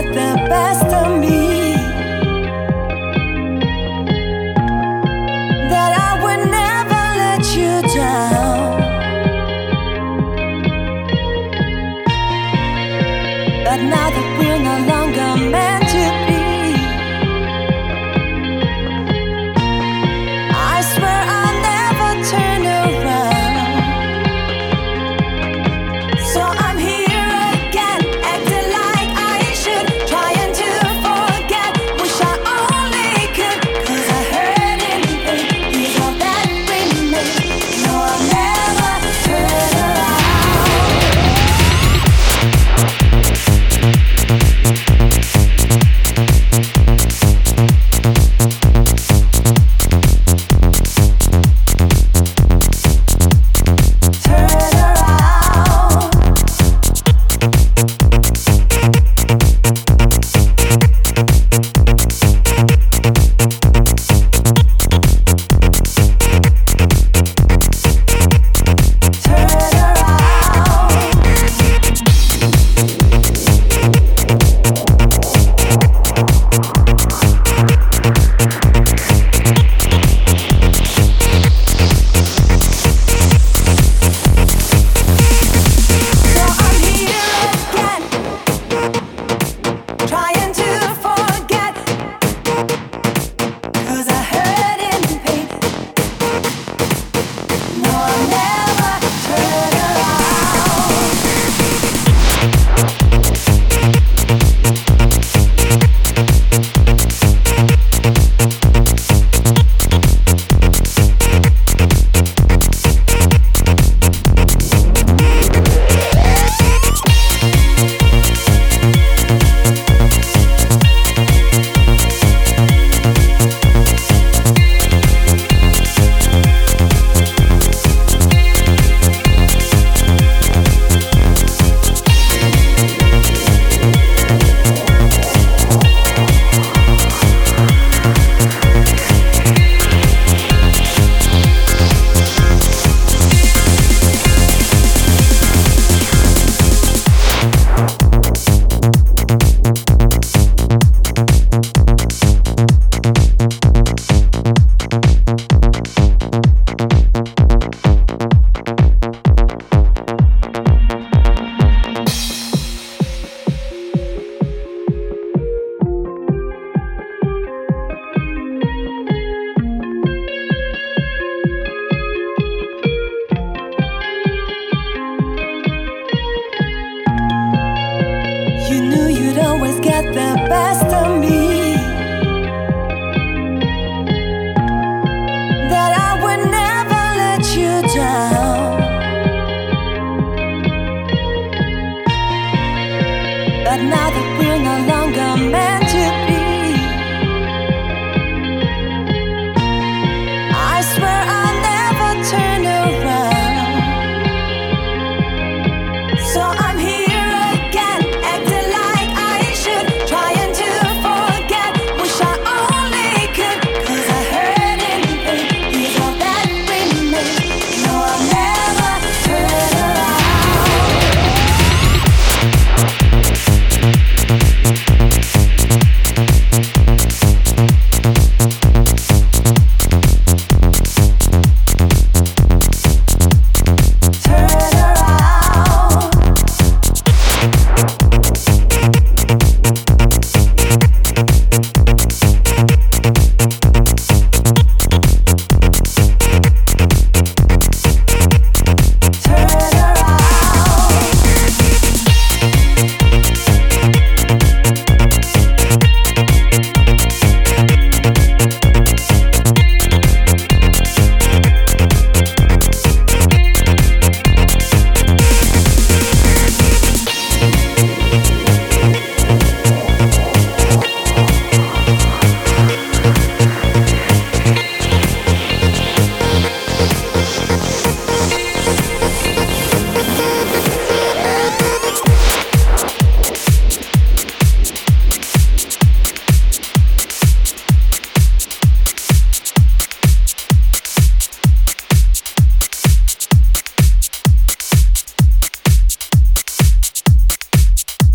the best of me, that I would never let you down. But now that we're no longer meant to be, I swear I'll never turn around. So I'm here again, acting like I should, trying to forget. Wish I only could, 'cause I hurt and pain is all that remains. No, I'll never turn around. You knew you'd always get the best of me, that I would never let you down. But now that